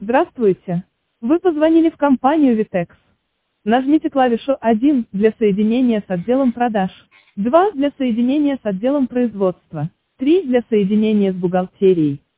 Здравствуйте. Вы позвонили в компанию Vitex. Нажмите клавишу 1 для соединения с отделом продаж, 2 для соединения с отделом производства, 3 для соединения с бухгалтерией.